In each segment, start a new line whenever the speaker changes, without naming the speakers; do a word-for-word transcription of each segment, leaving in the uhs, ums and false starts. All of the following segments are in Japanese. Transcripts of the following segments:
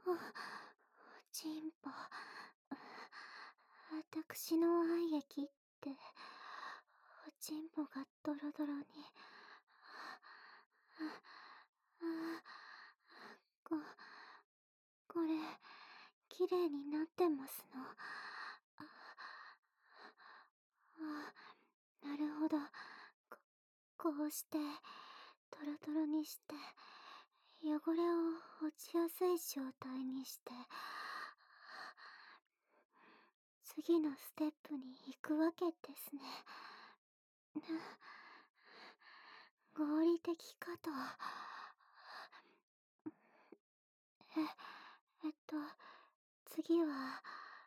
チンポ。私の愛液って、おちんぽがドロドロに。こ、これ、綺麗になってますの。あ、なるほど。こ、こうして、トロトロにして、汚れを落ちやすい状態にして、次のステップに行くわけですね。合理的かと。え、えっと、次は、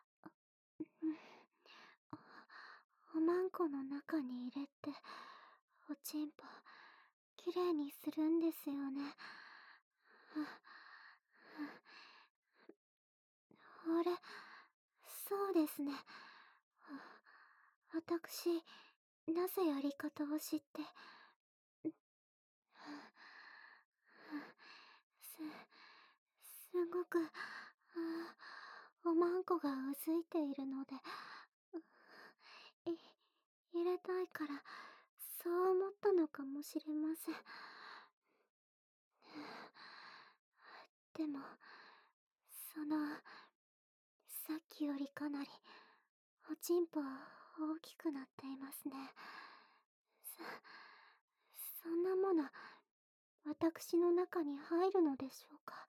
おまんこの中に入れて、おちんぽ、きれいにするんですよね。あれ、そうですね。私、なぜやり方を知って、す、すごく、おまんこがうずいているので、い、入れたいから、そう思ったのかもしれません。でも、その、さっきよりかなり、おちんぽ大きくなっていますね。そ、そんなもの、私の中に入るのでしょうか。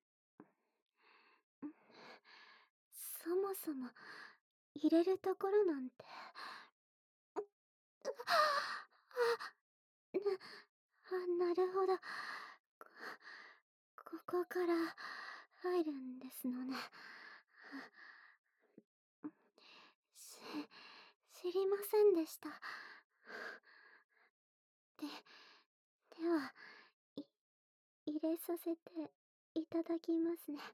そもそも、入れるところなんて。な、なるほど。こ、ここから入るんですのね。し、知りませんでした。で、では、い、入れさせていただきますね。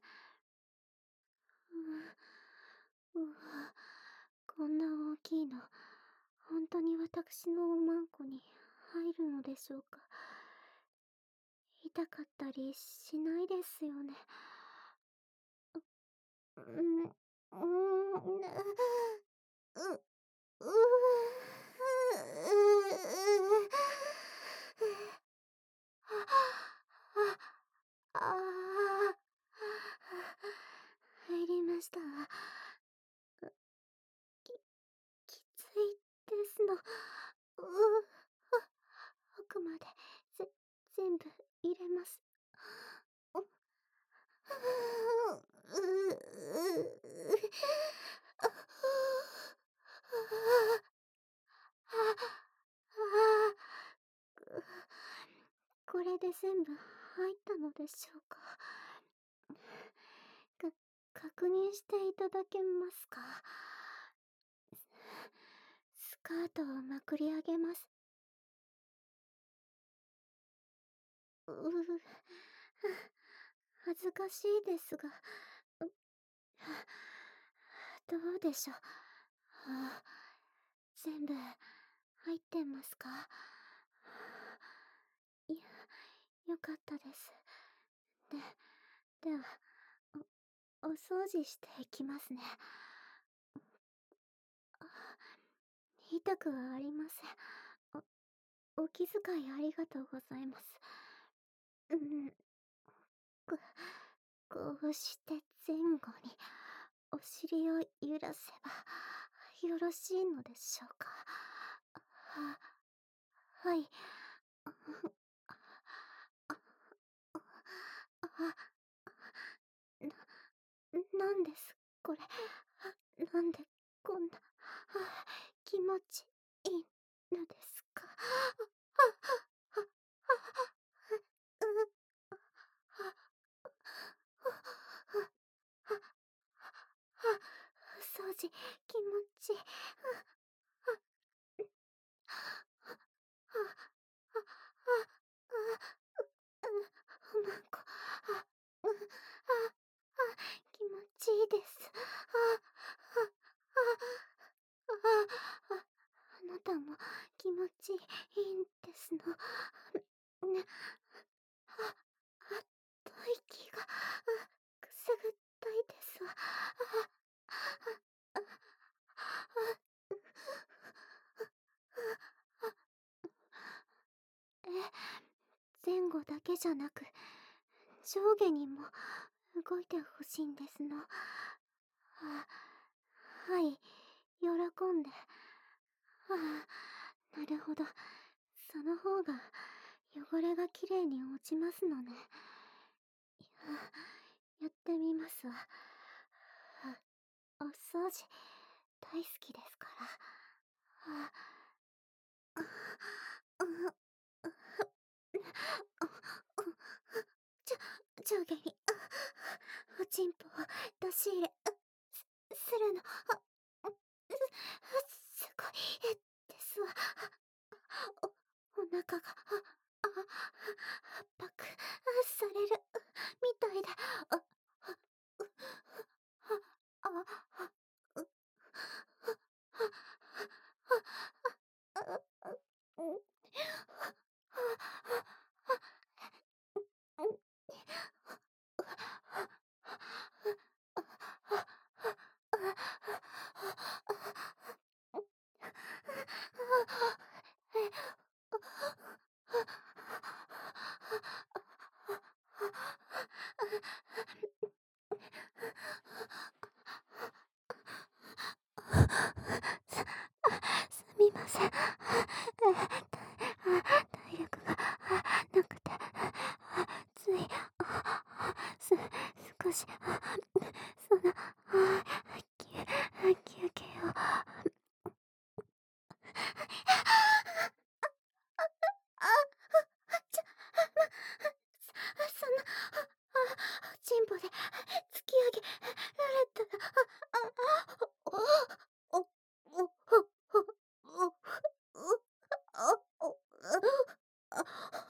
う、うわ、こんな大きいの、本当に私のおまんこに入るのでしょうか。痛かったりしないですよね。う、うん、うーん、う、う、う、あ、あ、あ、入りました。き、きついですの。う、奥まで、ぜ、全部入れます。う、これで全部入ったのでしょうか。か、確認していただけますか。スカートをまくり上げます。うう、恥ずかしいですが、う、どうでしょう。あ、全部入ってますか。いや、よかったです。で、では、お、お掃除していきますね。あ、痛くはありません。お、お気遣いありがとうございます。うん。こ、こうして前後に、お尻を揺らせば、よろしいのでしょうか。は、はい。な、なんですこれ。なんでこんな、気持ちいいのですか。掃除、気持ちいい。おまんこ、あ、う、あ、あ、気持ちいいです。あ、あ、あ、あ、あ、あなたも気持ちいいんですの。ね、あ、あっと息が、くすぐっけじゃなく、上下にも動いてほしいんですの。ははい、喜んで。はあ、なるほど。その方が汚れがきれいに落ちますのね。いや、やってみますわ。はあ、お掃除大好きですから。はあ、あ、あ、あ、ちょ上下に、あ、おちんぽを出し入れ、すするの、あ、うすすごいですわ。おお腹が、あ、あ、圧迫されるみたいで、あ、あ、う、あ、あ、あ、う、あ、あ、あ、うん、うん。す、すみません。体力がなくて、つい、す、少し、その、休、休憩を。あ、ちょ、ま、その、あ、チンポで突き上げられたら、あ、あ、お、お、お、お、お、お、あ、お、あ、あ、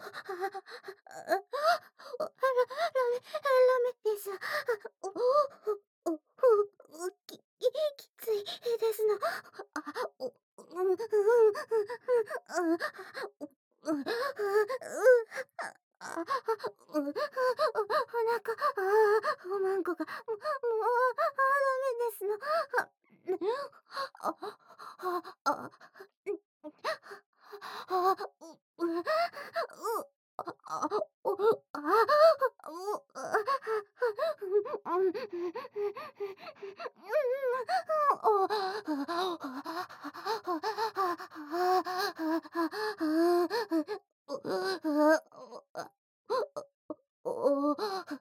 あ、ラメ、ラメです。お、お、お、お、き、きついですの。あ、お、うん、うん、うん、うん、うん、うん、あ、う、お腹、あ、おまんこが、も、もう、ダメですの。あ、あ、あ、あ、う、う、う、あ、あ、お、あ、お、あ、うん、うん、お、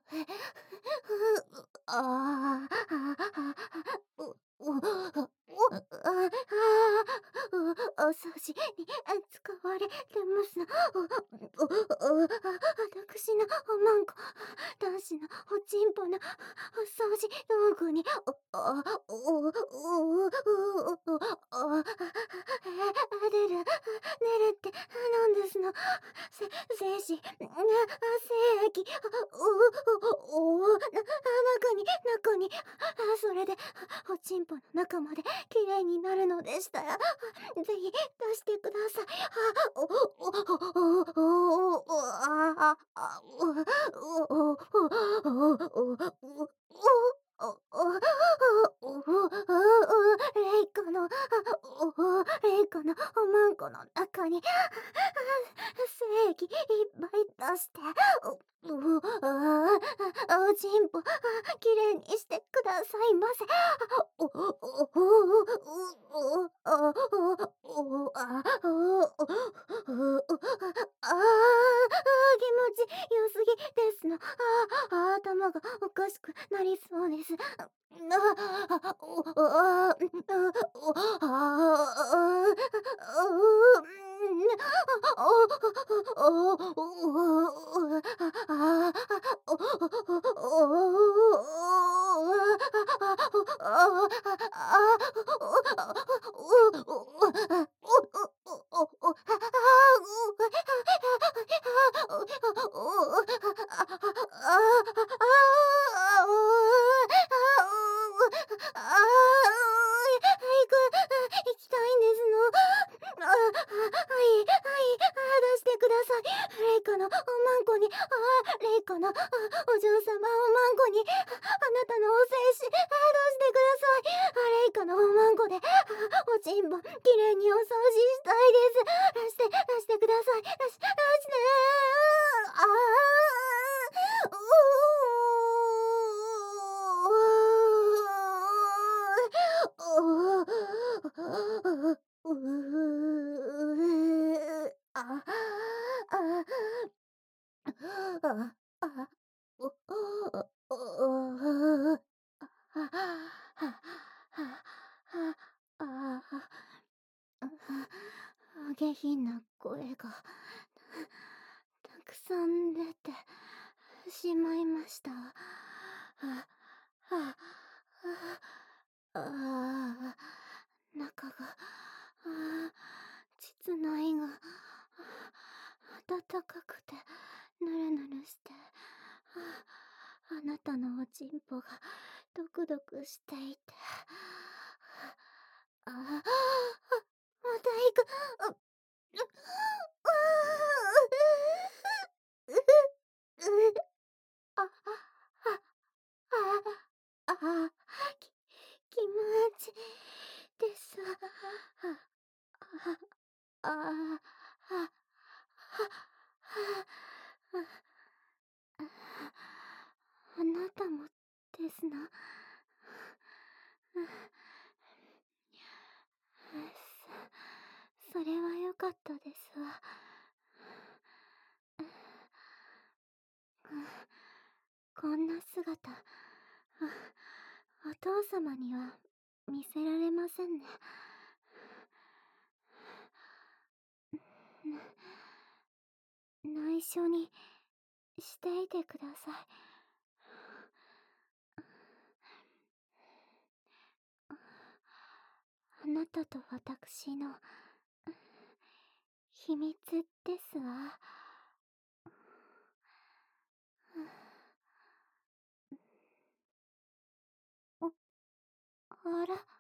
ああ、お、お、ああ、お掃除に使われてますの。お、お、お、あ、私のおまんこ、男子のおちんぽのお掃除道具に、お、あ、お、お、お、お、お、あ、出る、出るってなんですの。せ、精子、な、精液、お、お、お、な、中に、中に、それで、おちんぽの中まできれいになるのでしたら、ぜひ出してください。あ、お、お、お、お、お、お、あ、あ、お、お、お、お、お、お、お、お、お、お、レイカの、お、レイカのおまんこの中に、精液いっぱい出して、お、お、あ、おちんぽ、きれいにしてくださいませ。お、お、お、お、お、お、あ、お、お、あ、お、お、あ、気持ち良すぎですの。あ、頭がおかしくなりそうです。あ、お、あ、お、あ、行きたいんですの。あ、はい、はい、あ、出してください。レイカのおまんこに、あ、レイカの、あ、お嬢様おまんこに、あ、あなたのお精子、あ、出してください。あ、レイカのおまんこで、あ、おちんぽ、きれいにお掃除したいです。出して、出してください。出し、出して、ああ。 た。はあ、はあ、ああ、中が、ああ、膣内が、あ暖かくて、ぬるぬるして、ああなたのおちんぽが、ドクドクしていて、ああ、あ、また行く、う、う、う、う、う、あ、あ、あ、ああ、き気持ちです。あ、あ、ああ、あ、あ、あ、あなたもですな。そそれは良かったですわ。こんな姿、お父様には見せられませんね。内緒にしていてください。あなたと私の秘密ですわ。あ、あら。